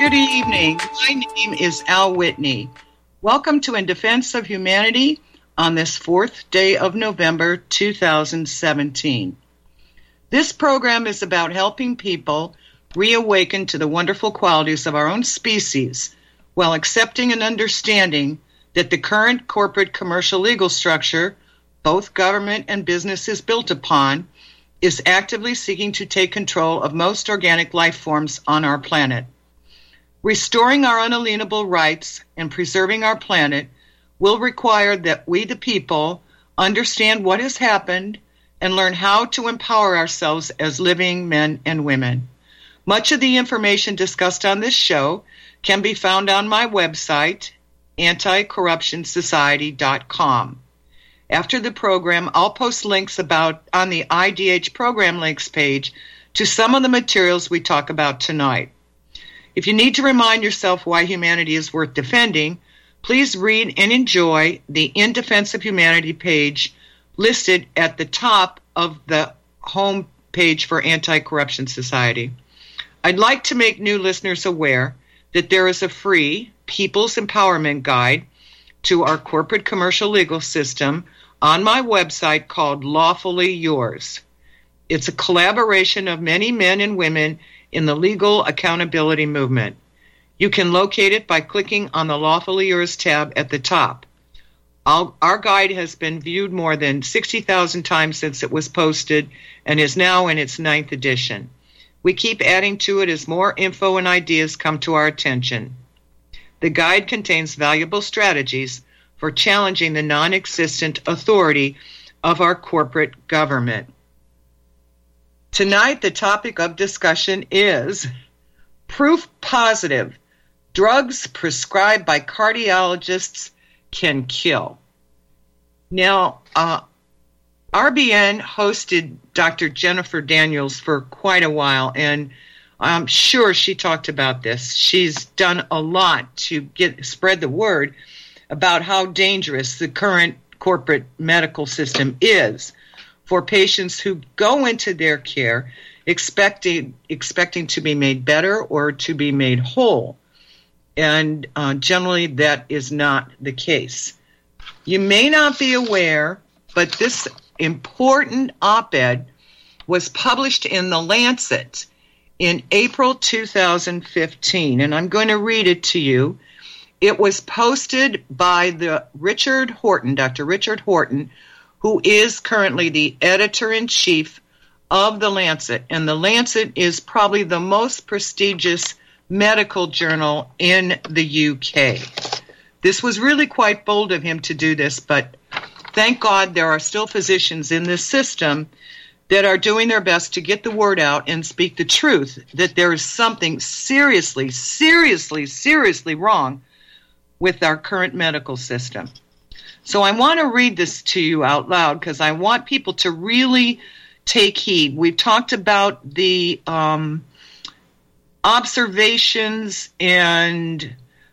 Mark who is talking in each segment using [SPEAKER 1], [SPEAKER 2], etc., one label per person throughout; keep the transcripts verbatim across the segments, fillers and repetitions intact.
[SPEAKER 1] good evening. My name is Al Whitney. Welcome to In Defense of Humanity on this fourth day of November two thousand seventeen. This program is about helping people reawaken to the wonderful qualities of our own species while accepting and understanding that the current corporate commercial legal structure, both government and business is built upon, is actively seeking to take control of most organic life forms on our planet. Restoring our unalienable rights and preserving our planet will require that we, the people, understand what has happened and learn how to empower ourselves as living men and women. Much of the information discussed on this show can be found on my website, anti corruption society dot com. After the program, I'll post links about on the I D H program links page to some of the materials we talk about tonight. If you need to remind yourself why humanity is worth defending, please read and enjoy the In Defense of Humanity page listed at the top of the home page for Anti-Corruption Society. I'd like to make new listeners aware that there is a free People's Empowerment Guide to our corporate commercial legal system on my website called Lawfully Yours. It's a collaboration of many men and women in the legal accountability movement. You can locate it by clicking on the Lawfully Yours tab at the top. Our, our guide has been viewed more than sixty thousand times since it was posted and is now in its ninth edition. We keep adding to it as more info and ideas come to our attention. The guide contains valuable strategies for challenging the non-existent authority of our corporate government. Tonight, the topic of discussion is proof positive. Drugs prescribed by cardiologists can kill. Now, uh, R B N hosted Doctor Jennifer Daniels for quite a while, and I'm sure she talked about this. She's done a lot to get spread the word about how dangerous the current corporate medical system is for patients who go into their care expecting expecting to be made better or to be made whole. And uh, generally that is not the case. You may not be aware, but this important op-ed was published in The Lancet in April two thousand fifteen, and I'm going to read it to you. It was posted by the Richard Horton, Doctor Richard Horton, who is currently the editor-in-chief of The Lancet. And The Lancet is probably the most prestigious medical journal in the U K. This was really quite bold of him to do this, but thank God there are still physicians in this system that are doing their best to get the word out and speak the truth, that there is something seriously, seriously, seriously wrong with our current medical system. So I want to read this to you out loud because I want people to really take heed. We've talked about the um, observations and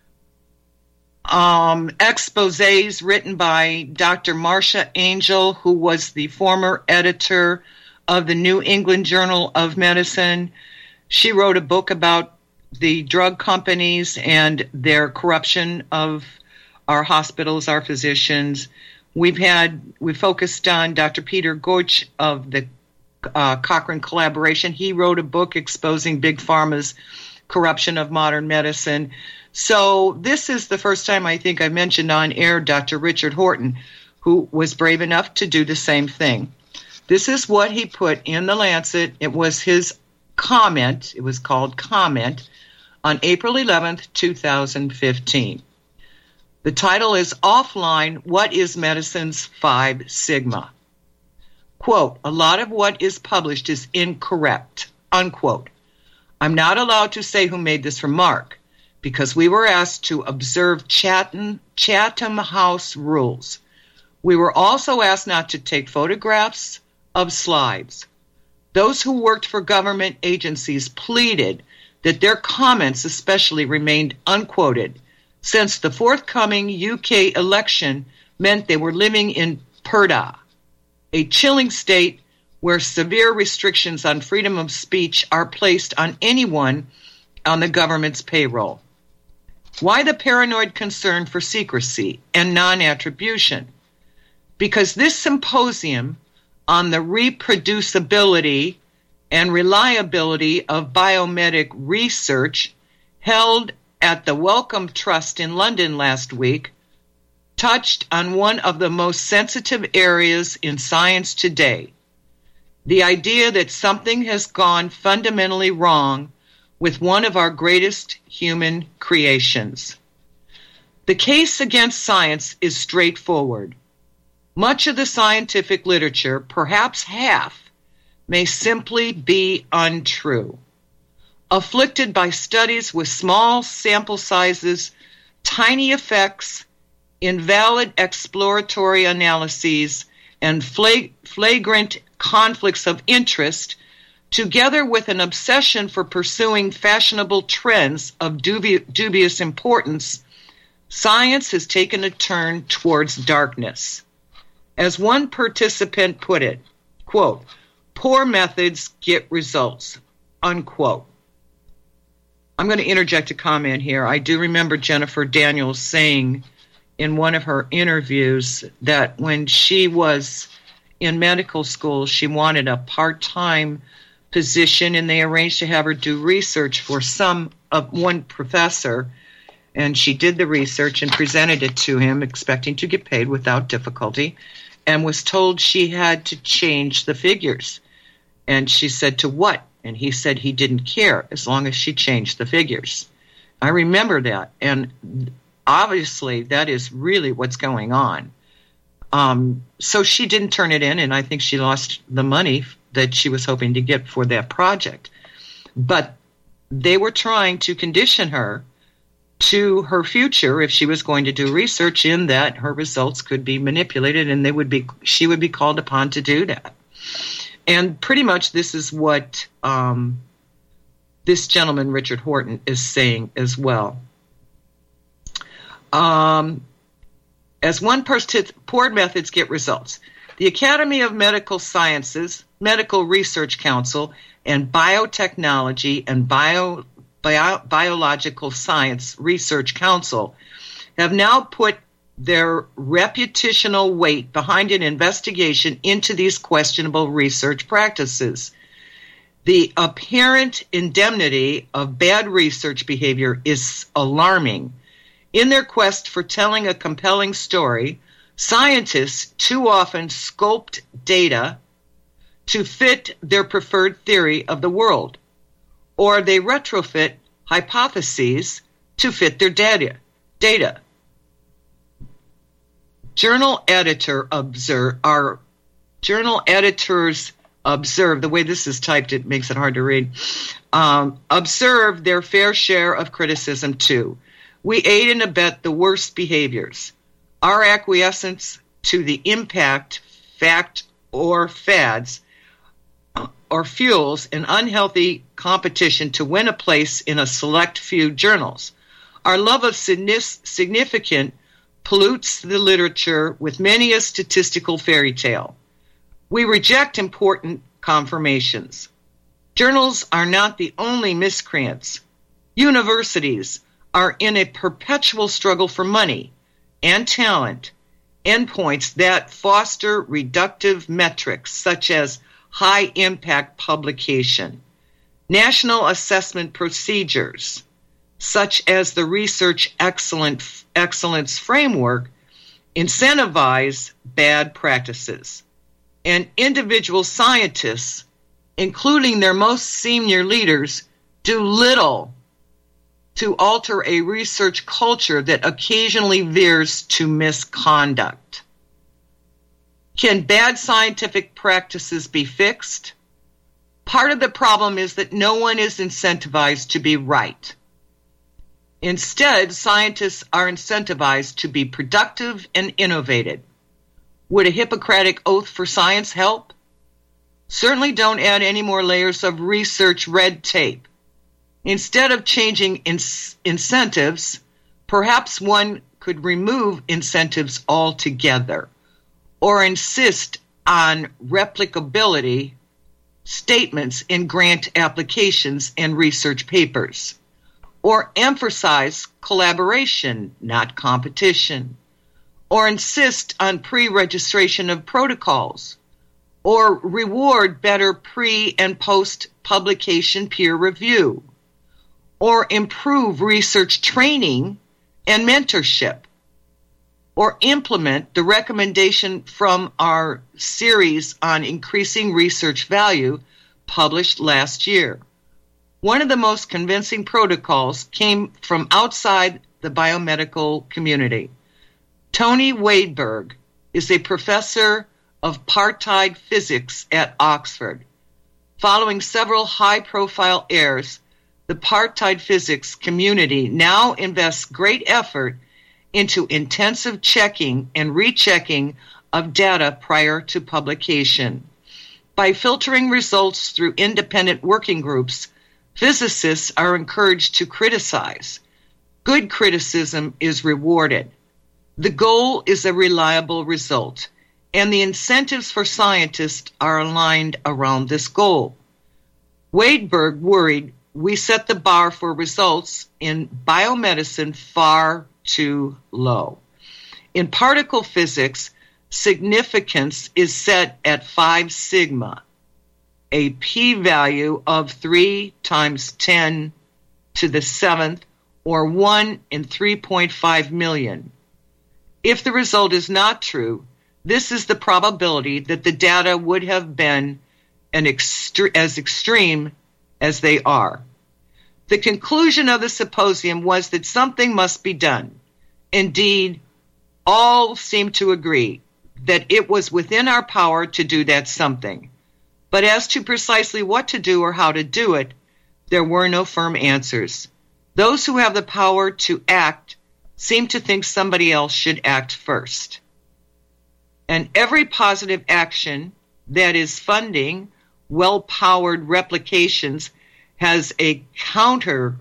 [SPEAKER 1] um, exposés written by Doctor Marcia Angel, who was the former editor of the New England Journal of Medicine. She wrote a book about the drug companies and their corruption of our hospitals, our physicians. We've had, we focused on Doctor Peter Gorch of the uh, Cochrane Collaboration. He wrote a book exposing Big Pharma's corruption of modern medicine. So this is the first time I think I mentioned on air Doctor Richard Horton, who was brave enough to do the same thing. This is what he put in The Lancet. It was his comment. It was called Comment on April eleventh, two thousand fifteen. The title is Offline, What is Medicine's Five Sigma? Quote, a lot of what is published is incorrect, unquote. I'm not allowed to say who made this remark because we were asked to observe Chatham, Chatham House rules. We were also asked not to take photographs of slides. Those who worked for government agencies pleaded that their comments especially remained unquoted, since the forthcoming U K election meant they were living in Purdah, a chilling state where severe restrictions on freedom of speech are placed on anyone on the government's payroll. Why the paranoid concern for secrecy and non-attribution? Because this symposium on the reproducibility and reliability of biomedic research held at the Wellcome Trust in London last week touched on one of the most sensitive areas in science today, the idea that something has gone fundamentally wrong with one of our greatest human creations. The case against science is straightforward. Much of the scientific literature, perhaps half, may simply be untrue. Afflicted by studies with small sample sizes, tiny effects, invalid exploratory analyses, and flag- flagrant conflicts of interest, together with an obsession for pursuing fashionable trends of dubi- dubious importance, science has taken a turn towards darkness. As one participant put it, quote, "Poor methods get results," unquote. I'm going to interject a comment here. I do remember Jennifer Daniels saying in one of her interviews that when she was in medical school, she wanted a part-time position, and they arranged to have her do research for some of one professor, and she did the research and presented it to him, expecting to get paid without difficulty, and was told she had to change the figures. And she said, "To what?" And he said he didn't care as long as she changed the figures. I remember that, and obviously that is really what's going on. Um, so she didn't turn it in, and I think she lost the money that she was hoping to get for that project. But they were trying to condition her to her future if she was going to do research, in that her results could be manipulated, and they would be she would be called upon to do that. And pretty much this is what um, this gentleman, Richard Horton, is saying as well. Um, as one person, poor methods get results. The Academy of Medical Sciences, Medical Research Council, and Biotechnology and Bio, Bio, Biological Science Research Council have now put their reputational weight behind an investigation into these questionable research practices. The apparent indemnity of bad research behavior is alarming. In their quest for telling a compelling story, scientists too often sculpt data to fit their preferred theory of the world, or they retrofit hypotheses to fit their data. data. Journal editor observe our journal editors observe the way this is typed, it makes it hard to read. Um, observe their fair share of criticism too. We aid and abet the worst behaviors. Our acquiescence to the impact, fact, or fads, or fuels an unhealthy competition to win a place in a select few journals. Our love of significant pollutes the literature with many a statistical fairy tale. We reject important confirmations. Journals are not the only miscreants. Universities are in a perpetual struggle for money and talent, endpoints that foster reductive metrics such as high-impact publication. National assessment procedures, such as the Research Excellent, Excellence Framework, incentivize bad practices. And individual scientists, including their most senior leaders, do little to alter a research culture that occasionally veers to misconduct. Can bad scientific practices be fixed? Part of the problem is that no one is incentivized to be right. Instead, scientists are incentivized to be productive and innovative. Would a Hippocratic oath for science help? Certainly don't add any more layers of research red tape. Instead of changing ins- incentives, perhaps one could remove incentives altogether, or insist on replicability statements in grant applications and research papers. or emphasize collaboration, not competition, or insist on pre-registration of protocols, or reward better pre- and post-publication peer review, or improve research training and mentorship, or implement the recommendation from our series on increasing research value published last year. One of the most convincing protocols came from outside the biomedical community. Tony Waidberg is a professor of apartheid physics at Oxford. Following several high-profile errors, the apartheid physics community now invests great effort into intensive checking and rechecking of data prior to publication. By filtering results through independent working groups, physicists are encouraged to criticize. Good criticism is rewarded. The goal is a reliable result, and the incentives for scientists are aligned around this goal. Waidberg worried we set the bar for results in biomedicine far too low. In particle physics, significance is set at five sigma, a p-value of three times ten to the seventh, or one in three point five million. If the result is not true, this is the probability that the data would have been an extre- as extreme as they are. The conclusion of the symposium was that something must be done. Indeed, all seemed to agree that it was within our power to do that something. But as to precisely what to do or how to do it, there were no firm answers. Those who have the power to act seem to think somebody else should act first. And every positive action that is funding well-powered replications has a counter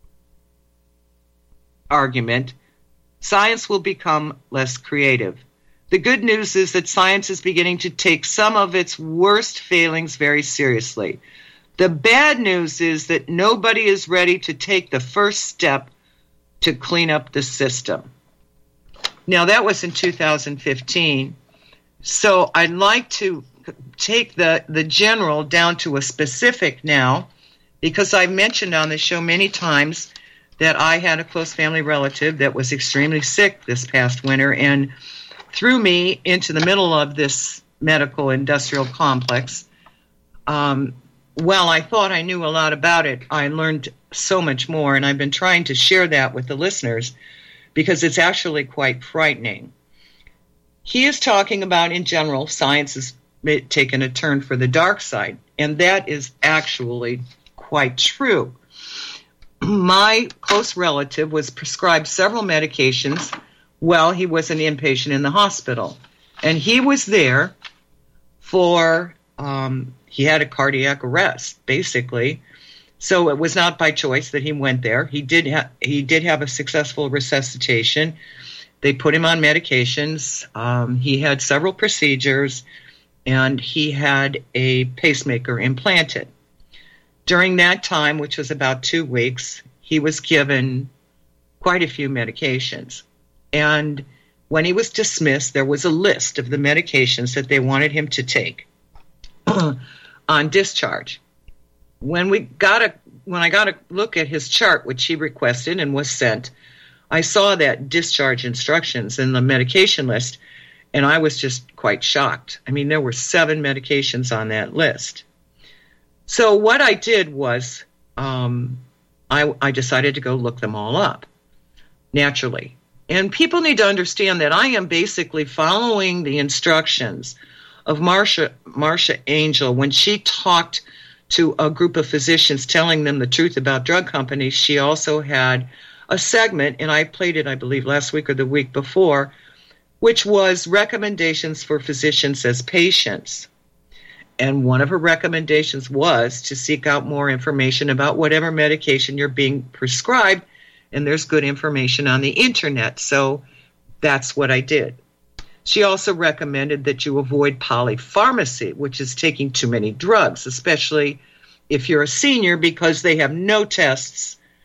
[SPEAKER 1] argument. Science will become less creative. The good news is that science is beginning to take some of its worst failings very seriously. The bad news is that nobody is ready to take the first step to clean up the system. Now, that was in two thousand fifteen. So I'd like to take the, the general down to a specific now, because I've mentioned on the show many times that I had a close family relative that was extremely sick this past winter and threw me into the middle of this medical industrial complex. Um, well, I thought I knew a lot about it. I learned so much more, and I've been trying to share that with the listeners because it's actually quite frightening. He is talking about, in general, science has taken a turn for the dark side, and that is actually quite true. My close relative was prescribed several medications while he was an inpatient in the hospital, and he was there for, um, he had a cardiac arrest, basically, so it was not by choice that he went there. He did, ha- he did have a successful resuscitation. They put him on medications. Um, he had several procedures, and he had a pacemaker implanted. During that time, which was about two weeks, he was given quite a few medications. And when he was dismissed, there was a list of the medications that they wanted him to take on discharge. When we got a, when I got a look at his chart, which he requested and was sent, I saw that discharge instructions in the medication list, and I was just quite shocked. I mean, there were seven medications on that list. So what I did was um, I, I decided to go look them all up, naturally. And people need to understand that I am basically following the instructions of Marcia, Marcia Angel when she talked to a group of physicians telling them the truth about drug companies. She also had a segment, and I played it, I believe, last week or the week before, which was recommendations for physicians as patients. And one of her recommendations was to seek out more information about whatever medication you're being prescribed, and there's good information on the internet, so that's what I did. She also recommended that you avoid polypharmacy, which is taking too many drugs, especially if you're a senior, because they have no tests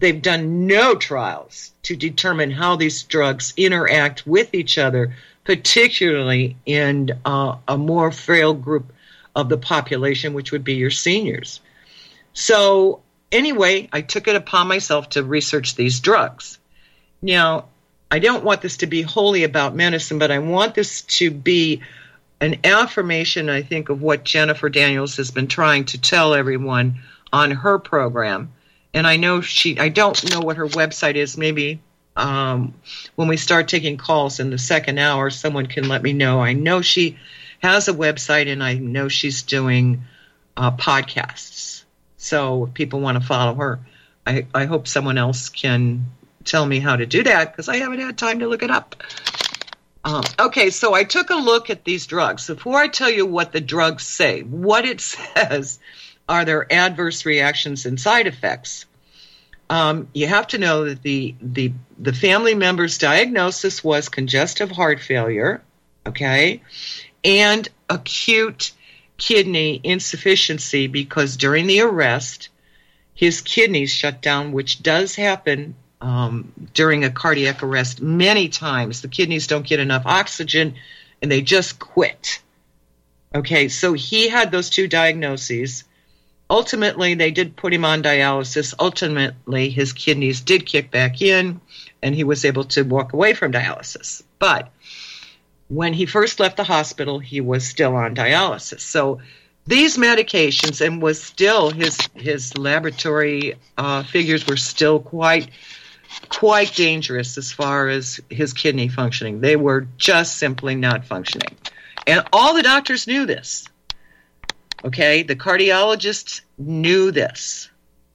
[SPEAKER 1] they've done no trials to determine how these drugs interact with each other, particularly in uh, a more frail group of the population, which would be your seniors. So anyway, I took it upon myself to research these drugs. Now, I don't want this to be wholly about medicine, but I want this to be an affirmation, I think, of what Jennifer Daniels has been trying to tell everyone on her program. And I know she, I don't know what her website is. Maybe um, when we start taking calls in the second hour, someone can let me know. I know she has a website, and I know she's doing uh, podcasts. So if people want to follow her, I, I hope someone else can tell me how to do that, because I haven't had time to look it up. Um, okay, so I took a look at these drugs. Before I tell you what the drugs say, what it says are their adverse reactions and side effects. Um, you have to know that the, the the family member's diagnosis was congestive heart failure, okay, and acute kidney insufficiency, because during the arrest, his kidneys shut down, which does happen um, during a cardiac arrest many times. The kidneys don't get enough oxygen, and they just quit. Okay, so he had those two diagnoses. Ultimately, they did put him on dialysis. Ultimately, his kidneys did kick back in, and he was able to walk away from dialysis. But when he first left the hospital, he was still on dialysis. So these medications, and was still, his his laboratory uh, figures were still quite, quite dangerous as far as his kidney functioning. They were just simply not functioning. And all the doctors knew this. Okay, the cardiologists knew this.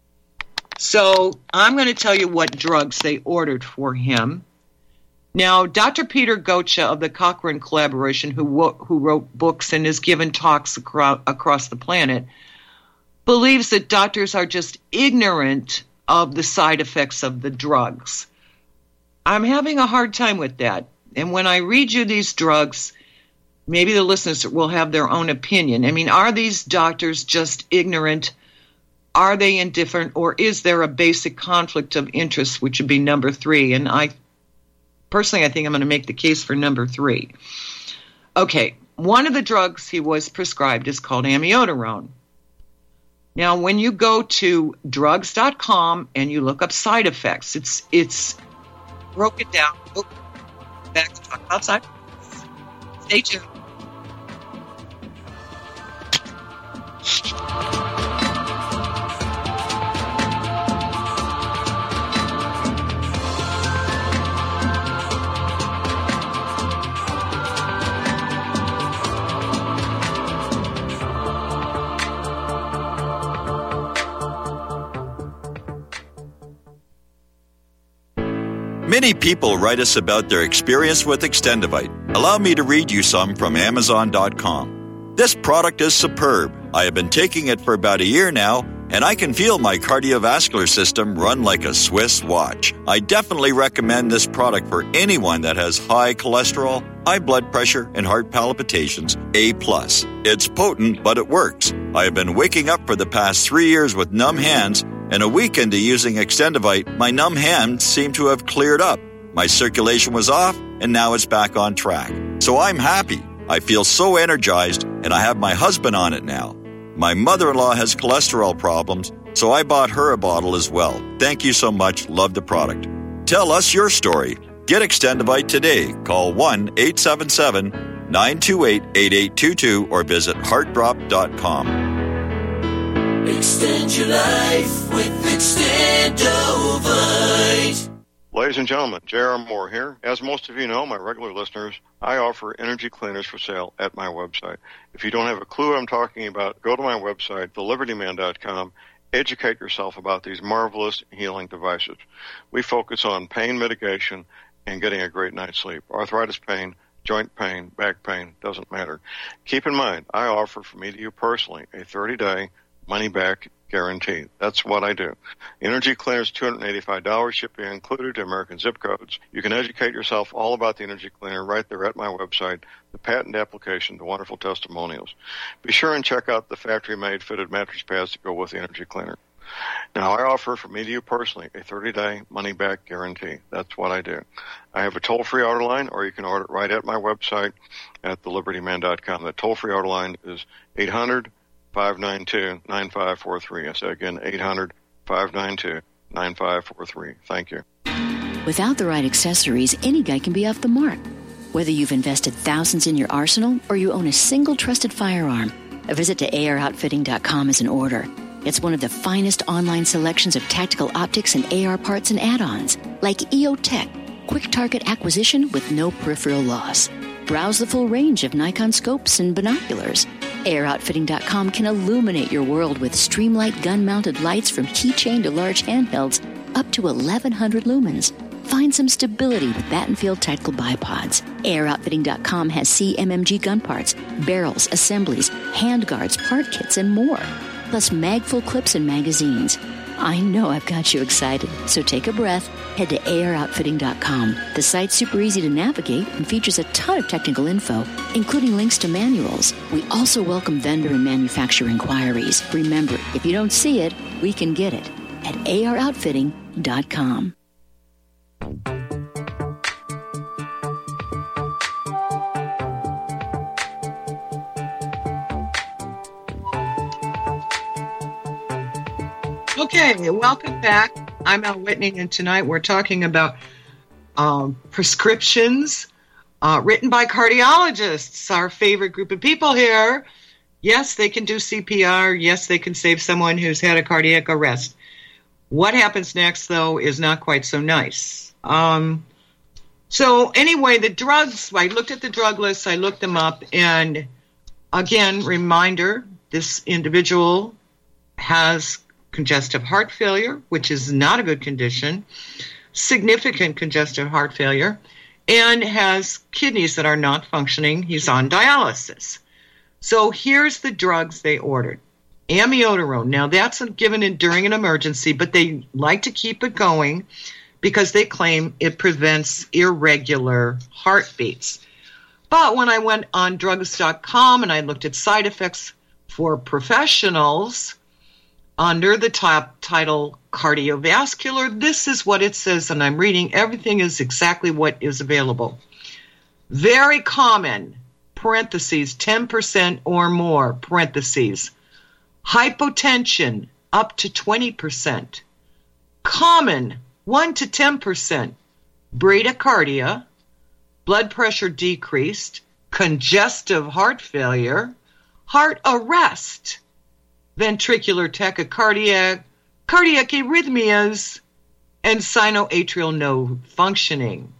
[SPEAKER 1] So I'm going to tell you what drugs they ordered for him. Now, Doctor Peter Gocha of the Cochrane Collaboration, who who wrote books and has given talks across, across the planet, believes that doctors are just ignorant of the side effects of the drugs. I'm having a hard time with that. And when I read you these drugs, maybe the listeners will have their own opinion. I mean, are these doctors just ignorant? Are they indifferent? Or is there a basic conflict of interest, which would be number three? And I personally, I think I'm going to make the case for number three. Okay, one of the drugs he was prescribed is called amiodarone. Now, when you go to drugs dot com and you look up side effects, it's it's broken down. Oh, back to talk about side effects. Stay tuned.
[SPEAKER 2] Many people write us about their experience with Extendivite. Allow me to read you some from Amazon dot com. This product is superb. I have been taking it for about a year now, and I can feel my cardiovascular system run like a Swiss watch. I definitely recommend this product for anyone that has high cholesterol, high blood pressure, and heart palpitations, A plus. It's potent, but it works. I have been waking up for the past three years with numb hands, and a week into using Extendivite, my numb hands seem to have cleared up. My circulation was off, and now it's back on track. So I'm happy. I feel so energized, and I have my husband on it now. My mother-in-law has cholesterol problems, so I bought her a bottle as well. Thank you so much. Love the product. Tell us your story. Get Extendivite today. Call one eight seven seven, nine two eight, eight eight two two or visit heart drop dot com.
[SPEAKER 3] Extend your life with Extendovite.
[SPEAKER 4] Ladies and gentlemen, J R. Moore here. As most of you know, my regular listeners, I offer energy cleaners for sale at my website. If you don't have a clue what I'm talking about, go to my website, the liberty man dot com. Educate yourself about these marvelous healing devices. We focus on pain mitigation and getting a great night's sleep. Arthritis pain, joint pain, back pain, doesn't matter. Keep in mind, I offer for me to you personally a thirty-day money-back guarantee. That's what I do. Energy Cleaners, two hundred eighty-five dollars, shipping included to American zip codes. You can educate yourself all about the Energy Cleaner right there at my website, the patent application, the wonderful testimonials. Be sure and check out the factory-made fitted mattress pads to go with the Energy Cleaner. Now, I offer for me to you personally a thirty-day money-back guarantee. That's what I do. I have a toll-free order line, or you can order it right at my website at the liberty man dot com. The toll-free order line is eight hundred, five nine two, nine five four three. I say again, eight hundred, five nine two, nine five four three. Thank you.
[SPEAKER 5] Without the right accessories, any guy can be off the mark. Whether you've invested thousands in your arsenal or you own a single trusted firearm, a visit to A R outfitting dot com is in order. It's one of the finest online selections of tactical optics and A R parts and add-ons, like E O Tech, quick target acquisition with no peripheral loss. Browse the full range of Nikon scopes and binoculars. A R outfitting dot com can illuminate your world with Streamlight gun-mounted lights from keychain to large handhelds up to eleven hundred lumens. Find some stability with Battenfield Tactical Bipods. A R outfitting dot com has C M M G gun parts, barrels, assemblies, handguards, part kits, and more. Plus mag-full clips and magazines. I know I've got you excited, so take a breath. Head to A R outfitting dot com. The site's super easy to navigate and features a ton of technical info, including links to manuals. We also welcome vendor and manufacturer inquiries. Remember, if you don't see it, we can get it at A R outfitting dot com.
[SPEAKER 1] Okay, welcome back. I'm Al Whitney, and tonight we're talking about um, prescriptions uh, written by cardiologists, our favorite group of people here. Yes, they can do C P R. Yes, they can save someone who's had a cardiac arrest. What happens next, though, is not quite so nice. Um, so anyway, the drugs, I looked at the drug lists, I looked them up, and again, reminder, this individual has congestive heart failure, which is not a good condition, significant congestive heart failure, and has kidneys that are not functioning. He's on dialysis. So here's the drugs they ordered. Amiodarone. Now, that's given in during an emergency, but they like to keep it going because they claim it prevents irregular heartbeats. But when I went on drugs dot com and I looked at side effects for professionals, under the top title cardiovascular, this is what it says, and I'm reading. Everything is exactly what is available. Very common, parentheses, ten percent or more, parentheses. Hypotension, up to twenty percent. Common, one to ten percent. Bradycardia, blood pressure decreased, congestive heart failure, heart arrest, ventricular tachycardia, cardiac arrhythmias, and sinoatrial node functioning.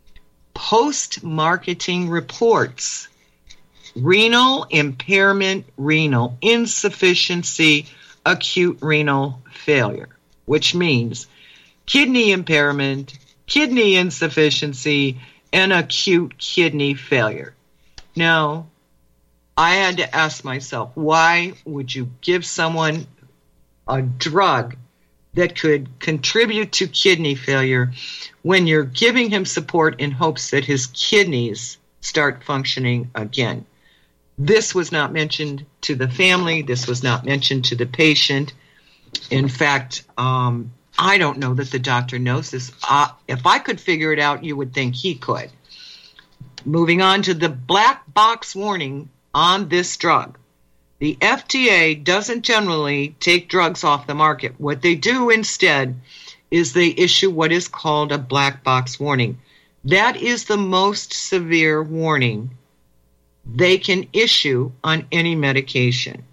[SPEAKER 1] Post-marketing reports. Renal impairment, renal insufficiency, acute renal failure, which means kidney impairment, kidney insufficiency, and acute kidney failure. Now, I had to ask myself, why would you give someone a drug that could contribute to kidney failure when you're giving him support in hopes that his kidneys start functioning again? This was not mentioned to the family. This was not mentioned to the patient. In fact, um, I don't know that the doctor knows this. Uh, if I could figure it out, you would think he could. Moving on to the black box warning on this drug. The F D A doesn't generally take drugs off the market. What they do instead is they issue what is called a black box warning. That is the most severe warning they can issue on any medication.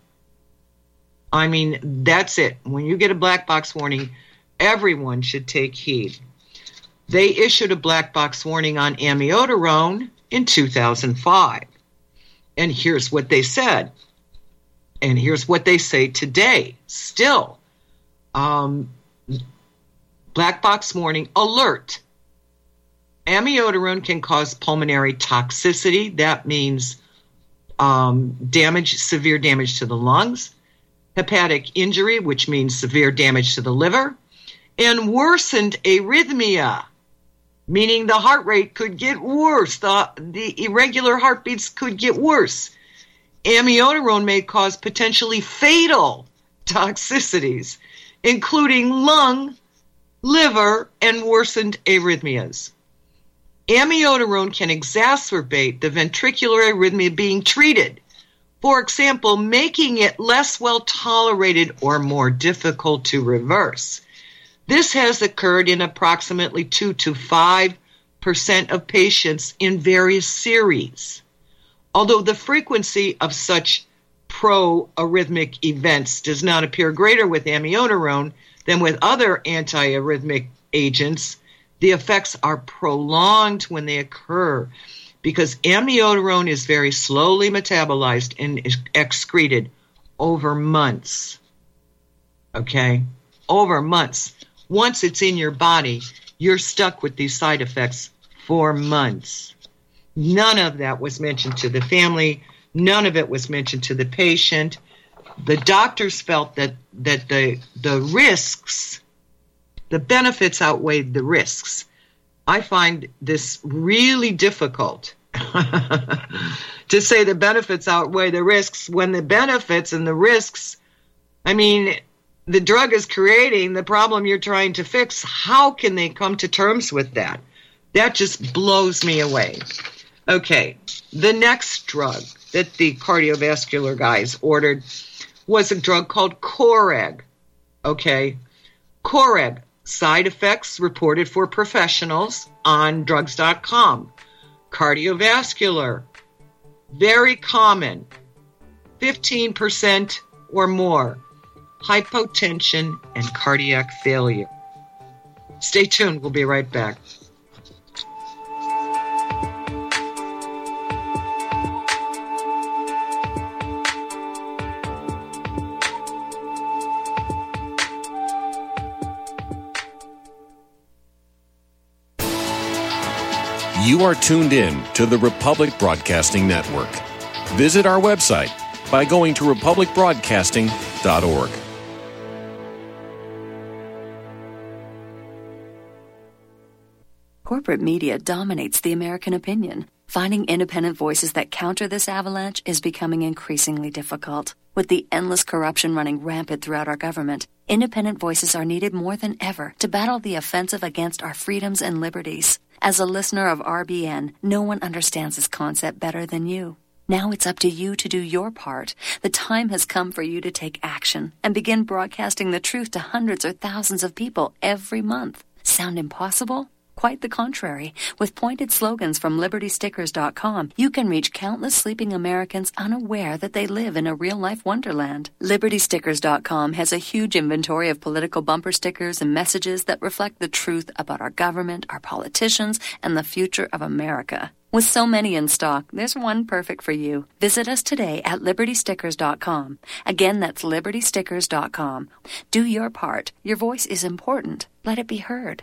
[SPEAKER 1] I mean, that's it. When you get a black box warning, everyone should take heed. They issued a black box warning on amiodarone in two thousand five. And here's what they said. And here's what they say today. Still, um, black box warning alert. Amiodarone can cause pulmonary toxicity. That means um, damage, severe damage to the lungs, hepatic injury, which means severe damage to the liver, and worsened arrhythmia, meaning the heart rate could get worse. The, the irregular heartbeats could get worse. Amiodarone may cause potentially fatal toxicities, including lung, liver, and worsened arrhythmias. Amiodarone can exacerbate the ventricular arrhythmia being treated, for example, making it less well tolerated or more difficult to reverse. This has occurred in approximately two to five percent of patients in various series. Although the frequency of such pro-arrhythmic events does not appear greater with amiodarone than with other antiarrhythmic agents, the effects are prolonged when they occur because amiodarone is very slowly metabolized and excreted over months. Okay? Over months. Once it's in your body, you're stuck with these side effects for months. None of that was mentioned to the family. None of it was mentioned to the patient. The doctors felt that, that the the risks, the benefits outweighed the risks. I find this really difficult to say the benefits outweigh the risks when the benefits and the risks, I mean, the drug is creating the problem you're trying to fix. How can they come to terms with that? That just blows me away. Okay, the next drug that the cardiovascular guys ordered was a drug called Coreg. Okay, Coreg, side effects reported for professionals on drugs dot com. Cardiovascular, very common, fifteen percent or more. Hypotension and cardiac failure. Stay tuned, we'll be right back.
[SPEAKER 6] You are tuned in to the Republic Broadcasting Network. Visit our website by going to republic broadcasting dot org.
[SPEAKER 7] Corporate media dominates the American opinion. Finding independent voices that counter this avalanche is becoming increasingly difficult. With the endless corruption running rampant throughout our government, independent voices are needed more than ever to battle the offensive against our freedoms and liberties. As a listener of R B N, no one understands this concept better than you. Now it's up to you to do your part. The time has come for you to take action and begin broadcasting the truth to hundreds or thousands of people every month. Sound impossible? Quite the contrary. With pointed slogans from liberty stickers dot com, you can reach countless sleeping Americans unaware that they live in a real-life wonderland. liberty stickers dot com has a huge inventory of political bumper stickers and messages that reflect the truth about our government, our politicians, and the future of America. With so many in stock, there's one perfect for you. Visit us today at liberty stickers dot com. Again, that's liberty stickers dot com. Do your part. Your voice is important. Let it be heard.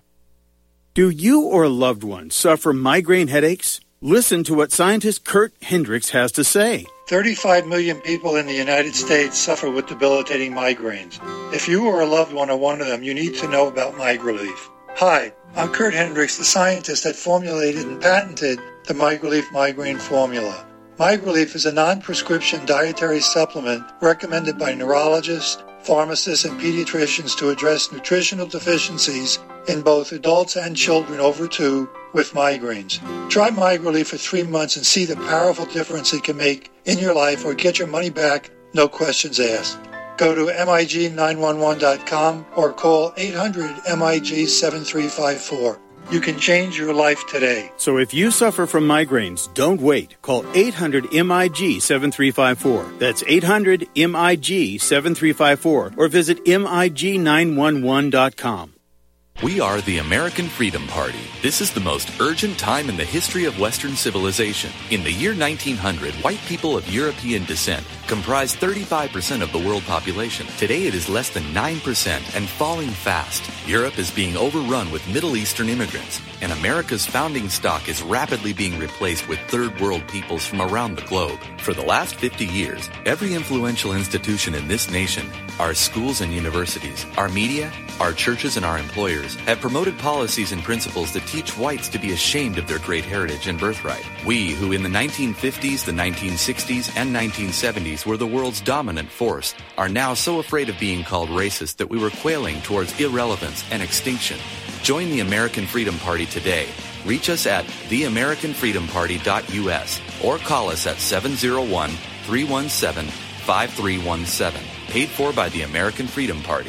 [SPEAKER 8] Do you or a loved one suffer migraine headaches? Listen to what scientist Kurt Hendricks has to say.
[SPEAKER 9] thirty-five million people in the United States suffer with debilitating migraines. If you or a loved one are one of them, you need to know about MigraLief. Hi, I'm Kurt Hendricks, the scientist that formulated and patented the MigraLief migraine formula. MigraLief is a non-prescription dietary supplement recommended by neurologists, pharmacists, and pediatricians to address nutritional deficiencies in both adults and children over two with migraines. Try MigraLief for three months and see the powerful difference it can make in your life, or get your money back, no questions asked. Go to M I G nine one one dot com or call eight hundred M I G seven three five four. You can change your life today.
[SPEAKER 8] So if you suffer from migraines, don't wait. Call eight hundred M I G seven three five four. That's eight hundred M I G seven three five four, or visit M I G nine one one dot com.
[SPEAKER 10] We are the American Freedom Party. This is the most urgent time in the history of Western civilization. In the year nineteen hundred, white people of European descent comprised thirty-five percent of the world population. Today it is less than nine percent and falling fast. Europe is being overrun with Middle Eastern immigrants. and America's founding stock is rapidly being replaced with third world peoples from around the globe. For the last fifty years, every influential institution in this nation, our schools and universities, our media, our churches, and our employers have promoted policies and principles that teach whites to be ashamed of their great heritage and birthright. We, who in the nineteen fifties, the nineteen sixties, and nineteen seventies were the world's dominant force, are now so afraid of being called racist that we were quailing towards irrelevance and extinction. Join the American Freedom Party today. Reach us at the american freedom party dot u s or call us at seven oh one, three one seven, five three one seven. Paid for by the American Freedom Party.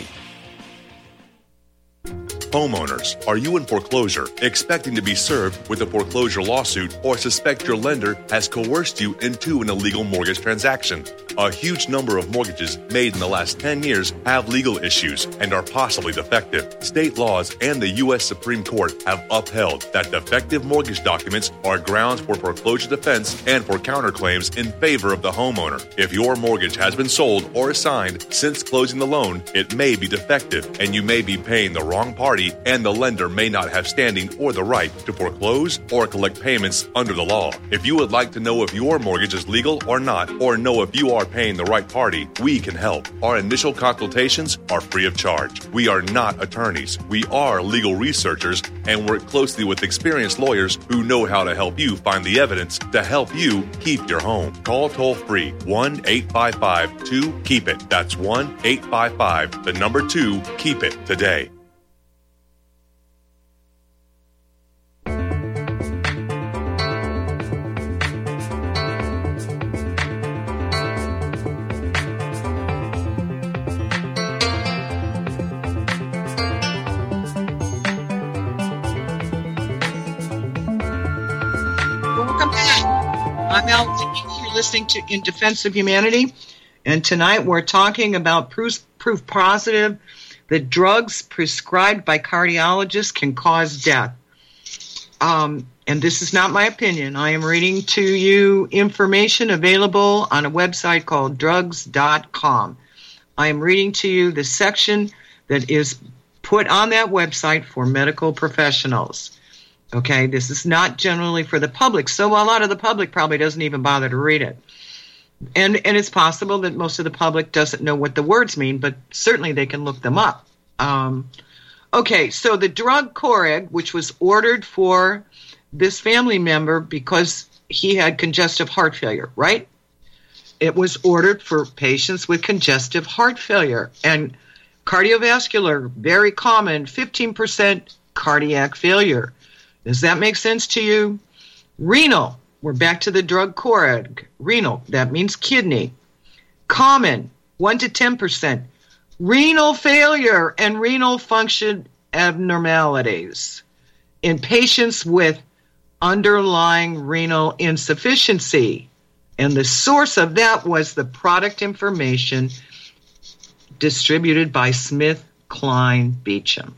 [SPEAKER 11] Homeowners, are you in foreclosure, expecting to be served with a foreclosure lawsuit, or suspect your lender has coerced you into an illegal mortgage transaction? A huge number of mortgages made in the last ten years have legal issues and are possibly defective. State laws and the U S Supreme Court have upheld that defective mortgage documents are grounds for foreclosure defense and for counterclaims in favor of the homeowner. If your mortgage has been sold or assigned since closing the loan, it may be defective and you may be paying the wrong party, and the lender may not have standing or the right to foreclose or collect payments under the law. If you would like to know if your mortgage is legal or not, or know if you are paying the right party, we can help. Our initial consultations are free of charge. We are not attorneys. We are legal researchers and work closely with experienced lawyers who know how to help you find the evidence to help you keep your home. Call toll free one eight five five two keep it. That's one eight five five, the number two, keep it today.
[SPEAKER 1] I'm Al. You're listening to In Defense of Humanity, and tonight we're talking about proof, proof positive that drugs prescribed by cardiologists can cause death. Um, and this is not my opinion. I am reading to you information available on a website called drugs dot com. I am reading to you the section that is put on that website for medical professionals. Okay, this is not generally for the public, so a lot of the public probably doesn't even bother to read it. And and it's possible that most of the public doesn't know what the words mean, but certainly they can look them up. Um, okay, so the drug Coreg, which was ordered for this family member because he had congestive heart failure, right? It was ordered for patients with congestive heart failure. And cardiovascular, very common, fifteen percent cardiac failure. Does that make sense to you? Renal, we're back to the drug Coreg. Renal, that means kidney. Common, one to ten percent. Renal failure and renal function abnormalities in patients with underlying renal insufficiency. And the source of that was the product information distributed by SmithKline Beecham.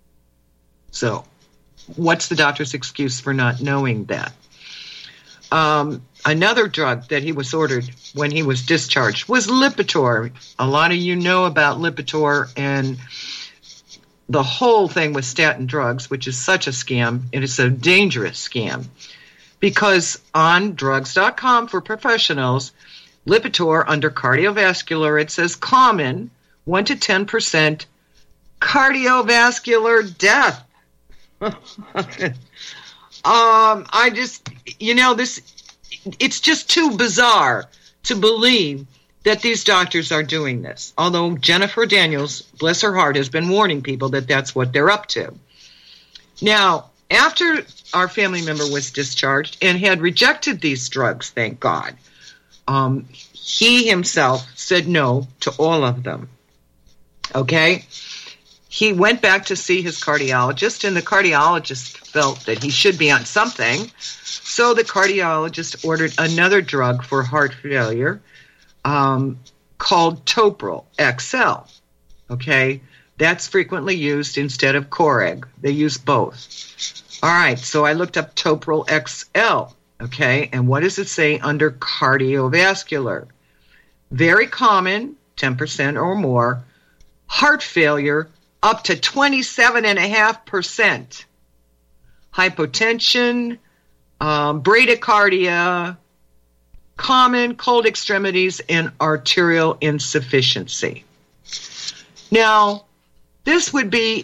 [SPEAKER 1] So, what's the doctor's excuse for not knowing that? Um, another drug that he was ordered when he was discharged was Lipitor. A lot of you know about Lipitor and the whole thing with statin drugs, which is such a scam. It is a dangerous scam because on drugs dot com for professionals, Lipitor under cardiovascular, it says common, one to ten percent cardiovascular death. um, I just, you know, this, it's just too bizarre to believe that these doctors are doing this. Although Jennifer Daniels, bless her heart, has been warning people that that's what they're up to. Now, after our family member was discharged and had rejected these drugs, thank God, um, he himself said no to all of them. Okay? He went back to see his cardiologist, and the cardiologist felt that he should be on something. So the cardiologist ordered another drug for heart failure um, called Toprol X L. Okay? That's frequently used instead of Coreg. They use both. All right, so I looked up Toprol X L. Okay? And what does it say under cardiovascular? Very common, ten percent or more, heart failure, up to twenty-seven point five percent. hypotension, um, bradycardia, common cold extremities, and arterial insufficiency. Now, this would be,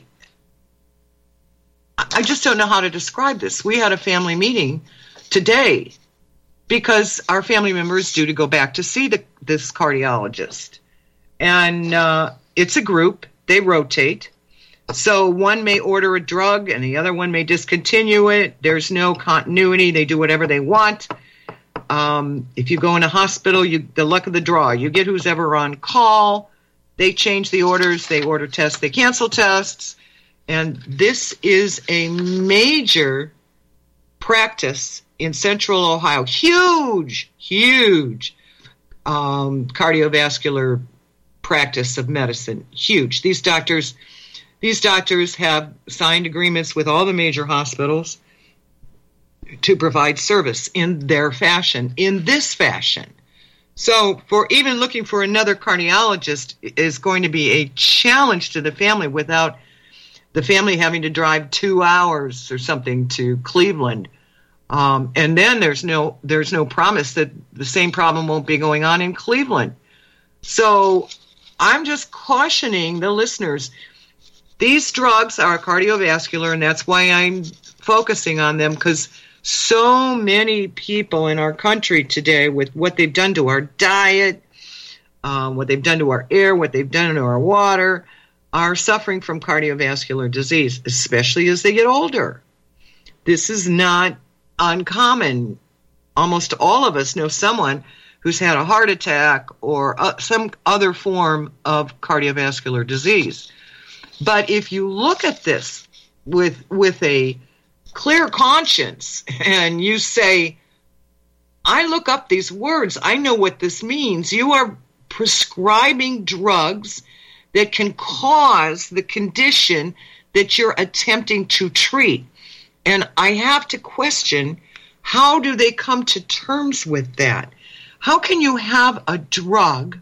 [SPEAKER 1] I just don't know how to describe this. We had a family meeting today because our family member is due to go back to see the, this cardiologist. And uh, it's a group. They rotate. So one may order a drug and the other one may discontinue it. There's no continuity. They do whatever they want. Um, if you go in a hospital, you, the luck of the draw. You get who's ever on call. They change the orders. They order tests. They cancel tests. And this is a major practice in Central Ohio. Huge, huge um, cardiovascular practice of medicine. Huge. These doctors, these doctors have signed agreements with all the major hospitals to provide service in their fashion, in this fashion. So for even looking for another cardiologist is going to be a challenge to the family without the family having to drive two hours or something to Cleveland. Um, and then there's no there's no promise that the same problem won't be going on in Cleveland. So I'm just cautioning the listeners. These drugs are cardiovascular, and that's why I'm focusing on them, because so many people in our country today, with what they've done to our diet, um, what they've done to our air, what they've done to our water, are suffering from cardiovascular disease, especially as they get older. This is not uncommon. Almost all of us know someone who's had a heart attack or uh, some other form of cardiovascular disease. But if you look at this with with a clear conscience and you say, I look up these words, I know what this means, you are prescribing drugs that can cause the condition that you're attempting to treat. And I have to question, how do they come to terms with that? How can you have a drug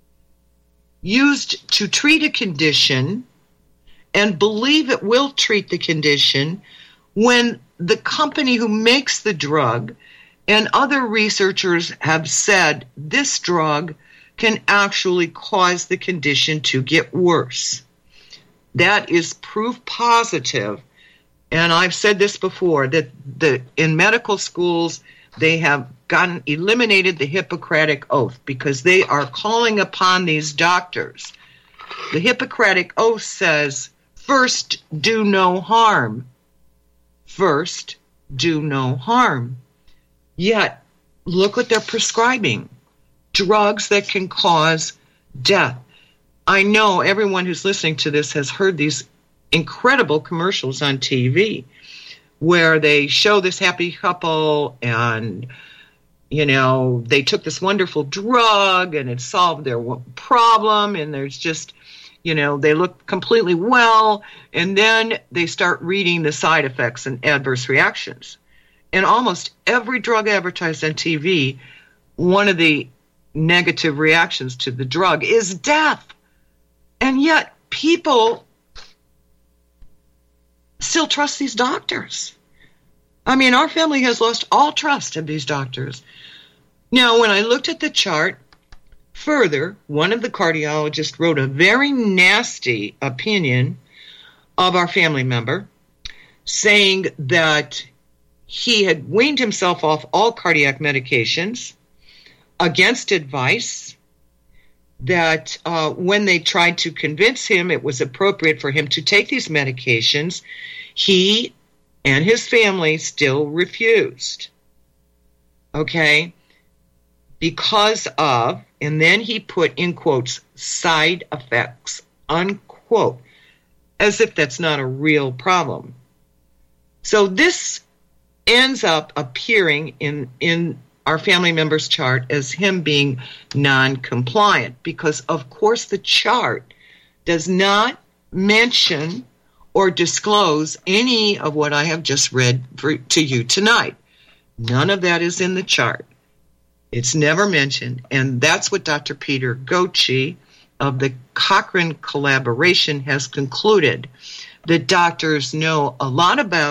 [SPEAKER 1] used to treat a condition and believe it will treat the condition when the company who makes the drug and other researchers have said this drug can actually cause the condition to get worse? That is proof positive. And I've said this before, that the, in medical schools, they have gotten eliminated the Hippocratic Oath because they are calling upon these doctors. The Hippocratic Oath says, first, do no harm. First, do no harm. Yet, look what they're prescribing. Drugs that can cause death. I know everyone who's listening to this has heard these incredible commercials on T V where they show this happy couple and, you know, they took this wonderful drug and it solved their problem, and there's just, you know, they look completely well, and then they start reading the side effects and adverse reactions. And almost every drug advertised on T V, one of the negative reactions to the drug is death. And yet people still trust these doctors. I mean, our family has lost all trust of these doctors. Now, when I looked at the chart further, one of the cardiologists wrote a very nasty opinion of our family member, saying that he had weaned himself off all cardiac medications against advice, that uh, when they tried to convince him it was appropriate for him to take these medications, he and his family still refused. Okay? Because of, and then he put in quotes, side effects, unquote, as if that's not a real problem. So this ends up appearing in, in our family member's chart as him being non-compliant, because of course the chart does not mention or disclose any of what I have just read for, to you tonight. None of that is in the chart. It's never mentioned, and that's what Doctor Peter Gotchi of the Cochrane Collaboration has concluded, that doctors know a lot about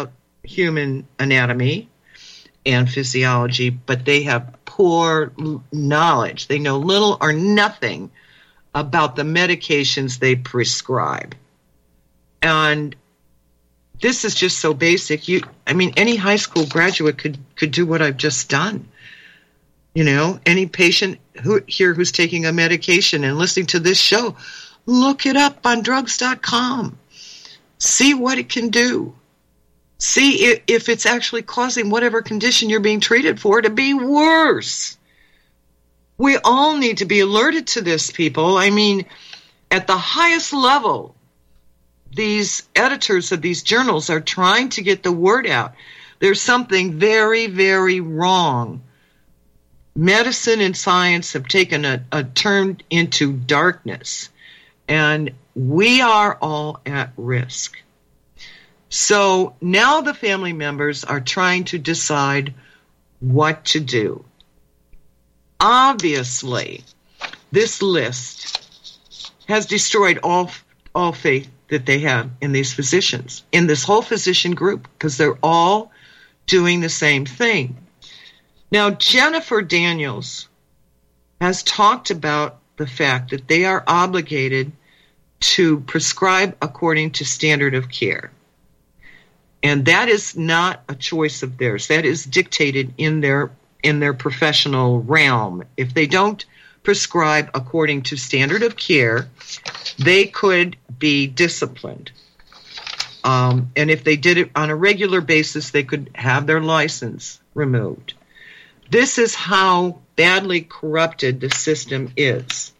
[SPEAKER 1] human anatomy and physiology, but they have poor knowledge. They know little or nothing about the medications they prescribe. And this is just so basic. You, I mean, any high school graduate could, could do what I've just done. You know, any patient who, here who's taking a medication and listening to this show, look it up on drugs dot com. See what it can do. See if, if it's actually causing whatever condition you're being treated for to be worse. We all need to be alerted to this, people. I mean, at the highest level, these editors of these journals are trying to get the word out. There's something very, very wrong. Medicine and science have taken a, a turn into darkness, and we are all at risk. So now the family members are trying to decide what to do. Obviously, this list has destroyed all all faith that they have in these physicians, in this whole physician group, because they're all doing the same thing. Now, Jennifer Daniels has talked about the fact that they are obligated to prescribe according to standard of care. And that is not a choice of theirs. That is dictated in their in their professional realm. If they don't prescribe according to standard of care, they could be disciplined. Um, and if they did it on a regular basis, they could have their license removed. This is how badly corrupted the system is.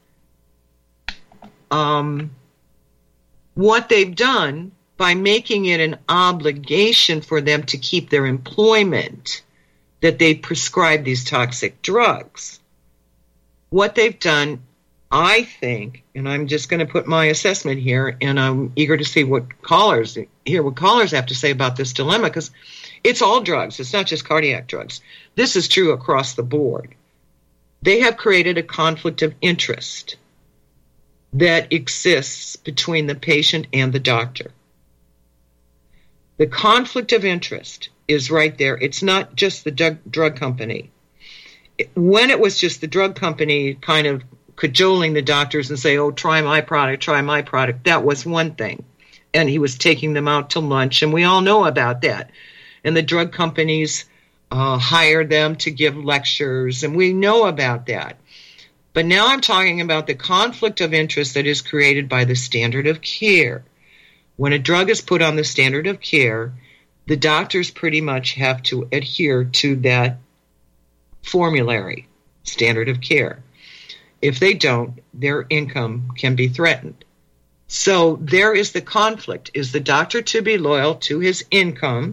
[SPEAKER 1] Um, what they've done by making it an obligation for them to keep their employment, that they prescribe these toxic drugs. What they've done, I think, and I'm just going to put my assessment here, and I'm eager to see what callers, hear what callers have to say about this dilemma, because it's all drugs. It's not just cardiac drugs. This is true across the board. They have created a conflict of interest that exists between the patient and the doctor. The conflict of interest is right there. It's not just the drug, drug company. When it was just the drug company kind of cajoling the doctors and say, oh, try my product, try my product, that was one thing. And he was taking them out to lunch, and we all know about that. And the drug companies uh, hire them to give lectures, and we know about that. But now I'm talking about the conflict of interest that is created by the standard of care. When a drug is put on the standard of care, the doctors pretty much have to adhere to that formulary, standard of care. If they don't, their income can be threatened. So there is the conflict. Is the doctor to be loyal to his income,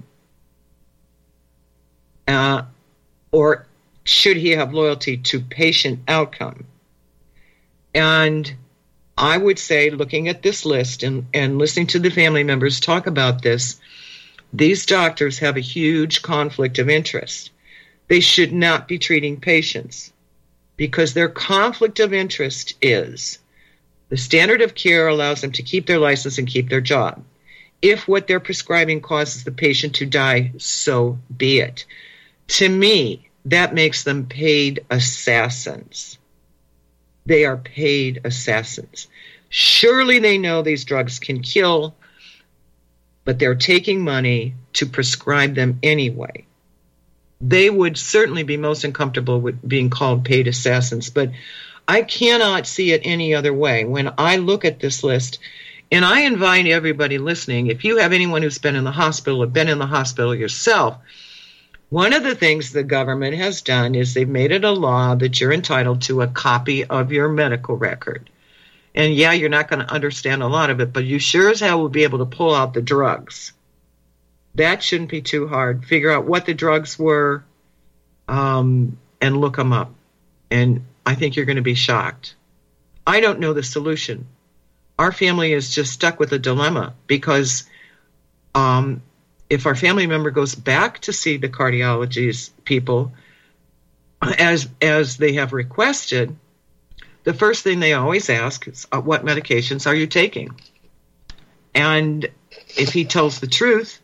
[SPEAKER 1] uh, or should he have loyalty to patient outcome? And I would say, looking at this list and, and listening to the family members talk about this, these doctors have a huge conflict of interest. They should not be treating patients because their conflict of interest is the standard of care allows them to keep their license and keep their job. If what they're prescribing causes the patient to die, so be it. To me, that makes them paid assassins. They are paid assassins. Surely they know these drugs can kill, but they're taking money to prescribe them anyway. They would certainly be most uncomfortable with being called paid assassins, but I cannot see it any other way. When I look at this list, and I invite everybody listening, if you have anyone who's been in the hospital or been in the hospital yourself, one of the things the government has done is they've made it a law that you're entitled to a copy of your medical record. And yeah, you're not going to understand a lot of it, but you sure as hell will be able to pull out the drugs. That shouldn't be too hard. Figure out what the drugs were um, and look them up. And I think you're going to be shocked. I don't know the solution. Our family is just stuck with a dilemma because um, if our family member goes back to see the cardiologist people, as as they have requested, the first thing they always ask is, uh, what medications are you taking? And if he tells the truth,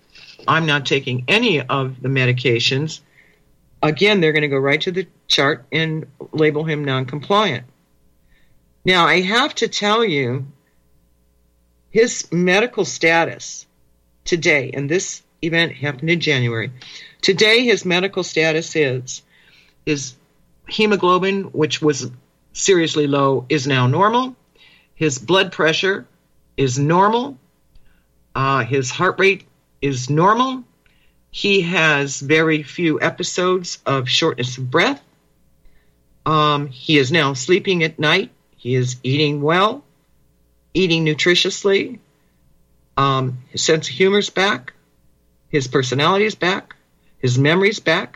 [SPEAKER 1] I'm not taking any of the medications, again, they're going to go right to the chart and label him non-compliant. Now, I have to tell you, his medical status today, and this event happened in January, today his medical status is, his hemoglobin, which was seriously low, is now normal. His blood pressure is normal. Uh, his heart rate is normal. He has very few episodes of shortness of breath. Um, he is now sleeping at night. He is eating well, eating nutritiously. Um, his sense of humor is back. His personality is back. His memory is back.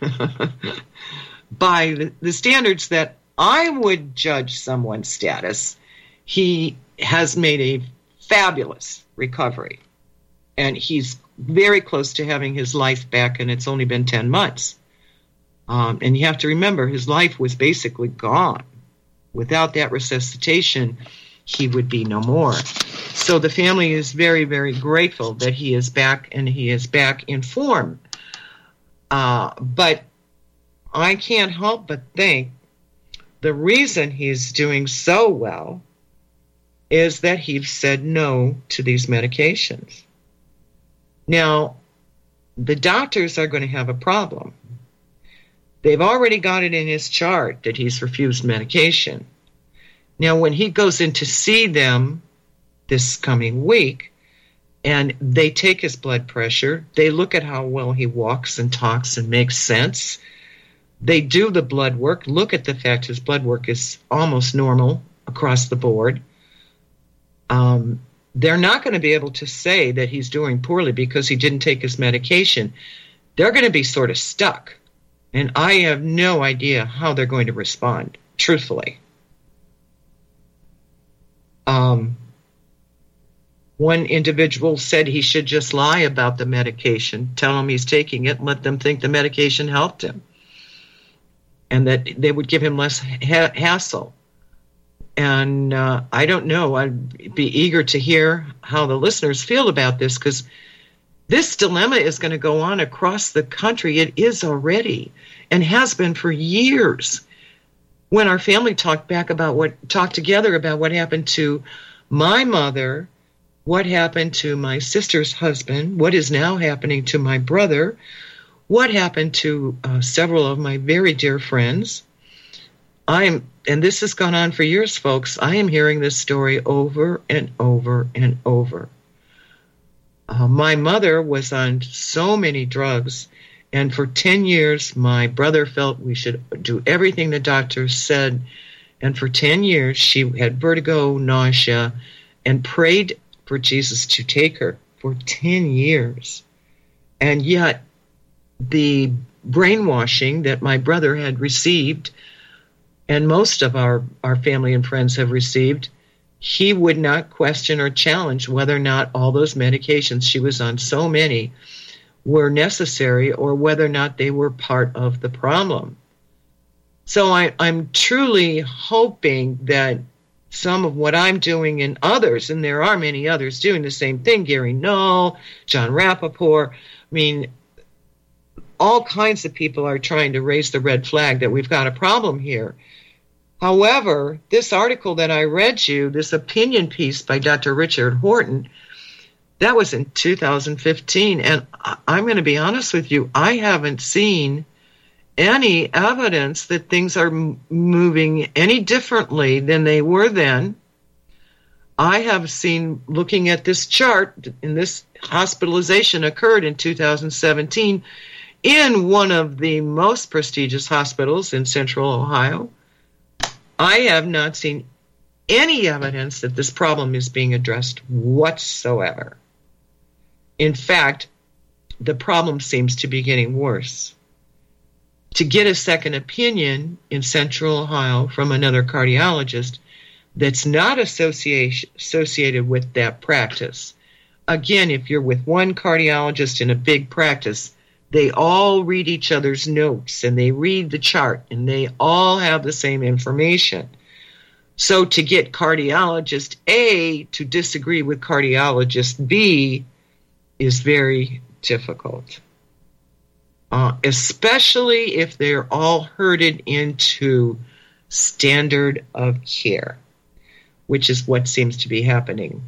[SPEAKER 1] By the, the standards that I would judge someone's status, he has made a fabulous recovery. And he's very close to having his life back, and it's only been ten months. Um, and you have to remember, his life was basically gone. Without that resuscitation, he would be no more. So the family is very, very grateful that he is back, and he is back in form. Uh, but I can't help but think the reason he's doing so well is that he's said no to these medications. Now, the doctors are going to have a problem. They've already got it in his chart that he's refused medication. Now, when he goes in to see them this coming week, and they take his blood pressure, they look at how well he walks and talks and makes sense. They do the blood work, look at the fact his blood work is almost normal across the board. Um, they're not going to be able to say that he's doing poorly because he didn't take his medication. They're going to be sort of stuck. And I have no idea how they're going to respond, truthfully. Um, one individual said he should just lie about the medication, tell him he's taking it, and let them think the medication helped him, and that they would give him less ha- hassle. And uh, I don't know. I'd be eager to hear how the listeners feel about this, because this dilemma is going to go on across the country. It is already, and has been for years. When our family talked back about what, talked together about what happened to my mother, what happened to my sister's husband, what is now happening to my brother, what happened to uh, several of my very dear friends. I'm, and this has gone on for years, folks. I am hearing this story over and over and over. Uh, my mother was on so many drugs, and for ten years, my brother felt we should do everything the doctors said. And for ten years, she had vertigo, nausea, and prayed for Jesus to take her for ten years. And yet, the brainwashing that my brother had received, and most of our, our family and friends have received, he would not question or challenge whether or not all those medications she was on, so many, were necessary, or whether or not they were part of the problem. So I, I'm truly hoping that some of what I'm doing, and others, and there are many others doing the same thing, Gary Null, John Rappaport, I mean, all kinds of people are trying to raise the red flag that we've got a problem here. However, this article that I read you, this opinion piece by Doctor Richard Horton, that was in two thousand fifteen, and I'm going to be honest with you, I haven't seen any evidence that things are m- moving any differently than they were then. I have seen, looking at this chart, and this hospitalization occurred in two thousand seventeen in one of the most prestigious hospitals in Central Ohio. I have not seen any evidence that this problem is being addressed whatsoever. In fact, the problem seems to be getting worse. To get a second opinion in Central Ohio from another cardiologist that's not association, associated with that practice. Again, if you're with one cardiologist in a big practice, they all read each other's notes, and they read the chart, and they all have the same information. So to get cardiologist A to disagree with cardiologist B is very, difficult, uh, especially if they're all herded into standard of care, which is what seems to be happening.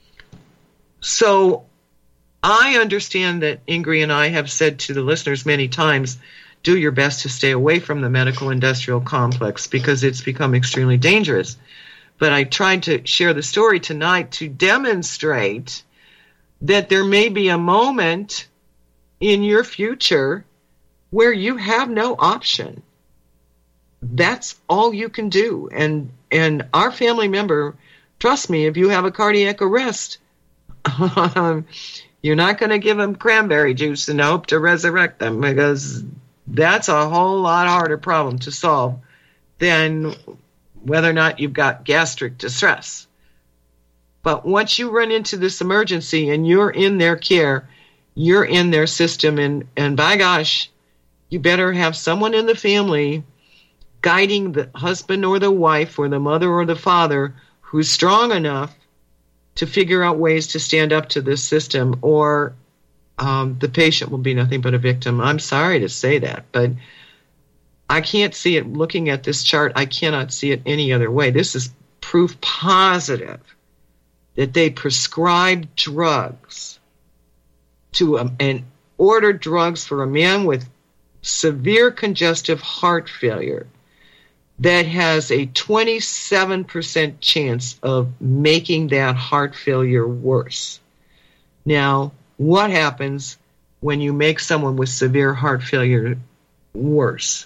[SPEAKER 1] So I understand that Ingrid and I have said to the listeners many times, do your best to stay away from the medical industrial complex because it's become extremely dangerous. But I tried to share the story tonight to demonstrate that there may be a moment in your future where you have no option. That's all you can do. And and our family member, trust me, if you have a cardiac arrest, you're not going to give them cranberry juice and hope to resurrect them, because that's a whole lot harder problem to solve than whether or not you've got gastric distress. But once you run into this emergency and you're in their care, you're in their system, and, and by gosh, you better have someone in the family guiding the husband or the wife or the mother or the father who's strong enough to figure out ways to stand up to this system, or um, the patient will be nothing but a victim. I'm sorry to say that, but I can't see it. Looking at this chart, I cannot see it any other way. This is proof positive that they prescribed drugs to um, and ordered drugs for a man with severe congestive heart failure that has a twenty-seven percent chance of making that heart failure worse. Now, what happens when you make someone with severe heart failure worse?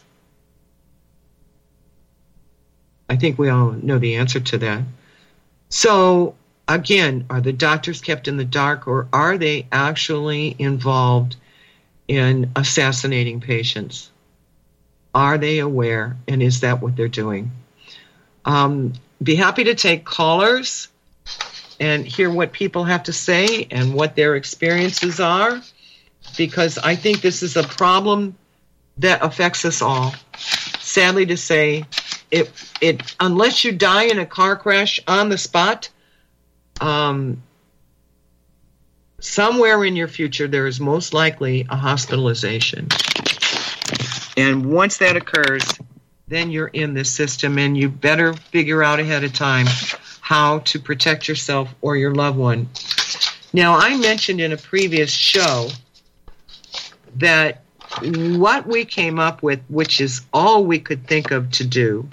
[SPEAKER 1] I think we all know the answer to that. So, again, are the doctors kept in the dark, or are they actually involved in assassinating patients? Are they aware, and is that what they're doing? Um, be happy to take callers and hear what people have to say and what their experiences are, because I think this is a problem that affects us all. Sadly to say, it it unless you die in a car crash on the spot, um, somewhere in your future there is most likely a hospitalization. And once that occurs, then you're in this system, and you better figure out ahead of time how to protect yourself or your loved one. Now, I mentioned in a previous show that what we came up with, which is all we could think of to do,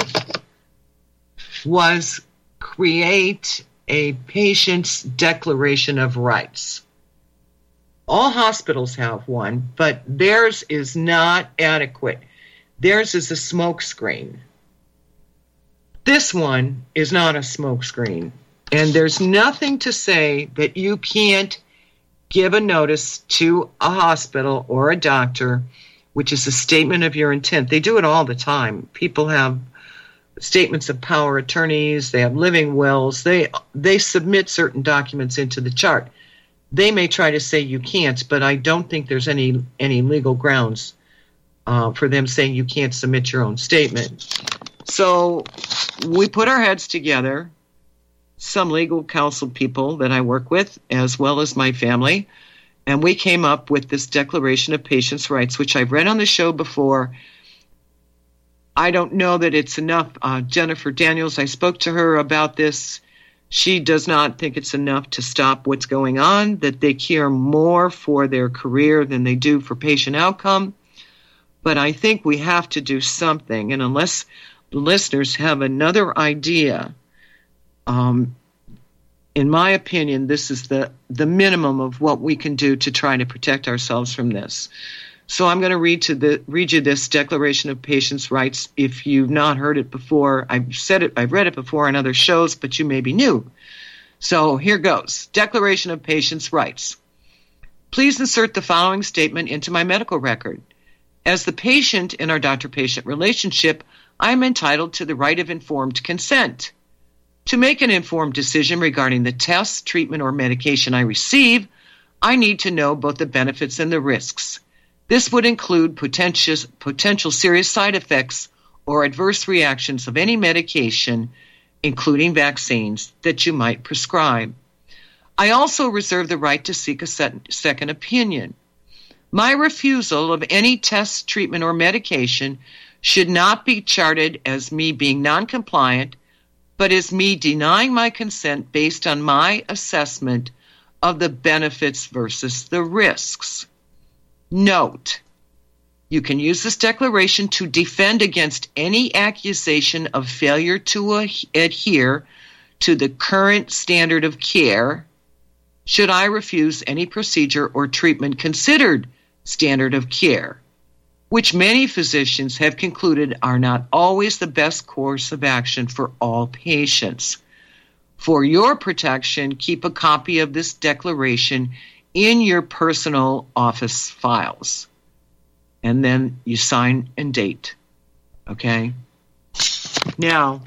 [SPEAKER 1] was create a patient's declaration of rights. All hospitals have one, but theirs is not adequate. Theirs is a smokescreen. This one is not a smokescreen. And there's nothing to say that you can't give a notice to a hospital or a doctor, which is a statement of your intent. They do it all the time. People have statements of power attorneys, they have living wills, they they submit certain documents into the chart. They may try to say you can't, but I don't think there's any any legal grounds uh, for them saying you can't submit your own statement. So we put our heads together, some legal counsel people that I work with, as well as my family, and we came up with this Declaration of Patients' Rights, which I've read on the show before. I don't know that it's enough. Uh, Jennifer Daniels, I spoke to her about this. She does not think it's enough to stop what's going on, that they care more for their career than they do for patient outcome. But I think we have to do something. And unless the listeners have another idea, um, in my opinion, this is the, the minimum of what we can do to try to protect ourselves from this. So I'm going to read to the read you this Declaration of Patients' Rights. If you've not heard it before, I've said it, I've read it before on other shows, but you may be new. So here goes. Declaration of Patients' Rights. Please insert the following statement into my medical record. As the patient in our doctor-patient relationship, I am entitled to the right of informed consent. To make an informed decision regarding the tests, treatment, or medication I receive, I need to know both the benefits and the risks. This would include potential, potential serious side effects or adverse reactions of any medication, including vaccines, that you might prescribe. I also reserve the right to seek a second opinion. My refusal of any test, treatment, or medication should not be charted as me being non-compliant, but as me denying my consent based on my assessment of the benefits versus the risks. Note, you can use this declaration to defend against any accusation of failure to uh, adhere to the current standard of care should I refuse any procedure or treatment considered standard of care, which many physicians have concluded are not always the best course of action for all patients. For your protection, keep a copy of this declaration in your personal office files. And then you sign and date. Okay? Now,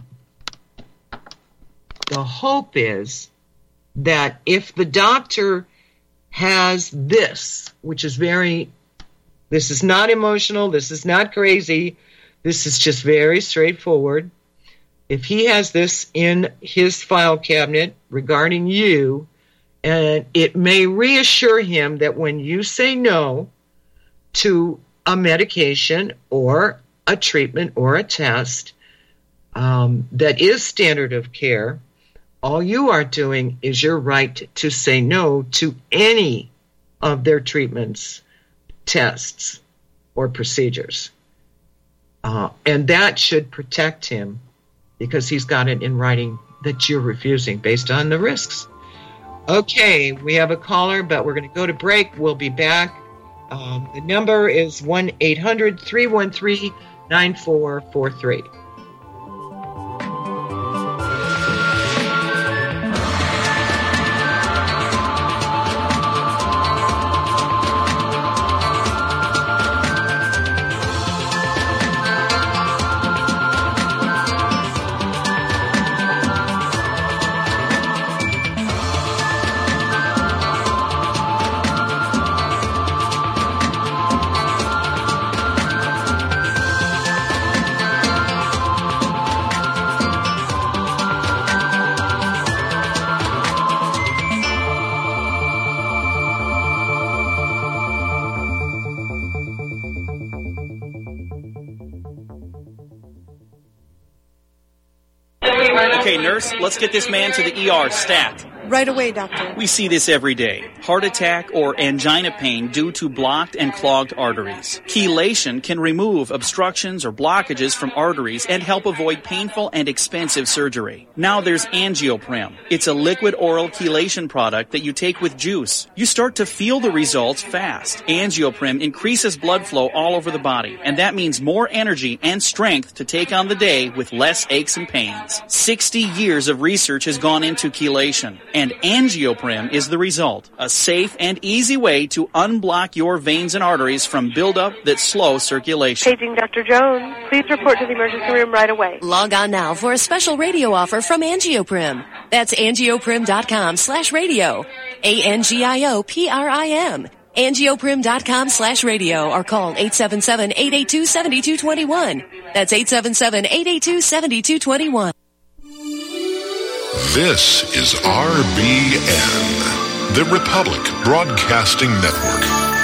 [SPEAKER 1] the hope is that if the doctor has this, which is very, this is not emotional, this is not crazy, this is just very straightforward. If he has this in his file cabinet regarding you, and it may reassure him that when you say no to a medication or a treatment or a test um, that is standard of care, all you are doing is your right to say no to any of their treatments, tests, or procedures. Uh, and that should protect him because he's got it in writing that you're refusing based on the risks. Okay, we have a caller, but we're going to go to break. We'll be back. Um, the number is one eight hundred three one three nine four four three.
[SPEAKER 12] Okay, nurse, let's get this man to the E R stat.
[SPEAKER 13] Right away, doctor.
[SPEAKER 12] We see this every day. Heart attack or angina pain due to blocked and clogged arteries. Chelation can remove obstructions or blockages from arteries and help avoid painful and expensive surgery. Now there's Angioprim. It's a liquid oral chelation product that you take with juice. You start to feel the results fast. Angioprim increases blood flow all over the body, and that means more energy and strength to take on the day with less aches and pains. sixty years of research has gone into chelation, and Angioprim is the result. A safe and easy way to unblock your veins and arteries from buildup that slow circulation.
[SPEAKER 13] Paging Doctor Jones. Please report to the emergency room right away.
[SPEAKER 14] Log on now for a special radio offer from Angioprim. That's angioprim.com slash radio. A-N-G-I-O-P-R-I-M. Angioprim.com slash radio or call eight seven seven, eight eight two, seven two two one. That's eight seven seven, eight eight two, seven two two one.
[SPEAKER 15] This is R B N, the Republic Broadcasting Network.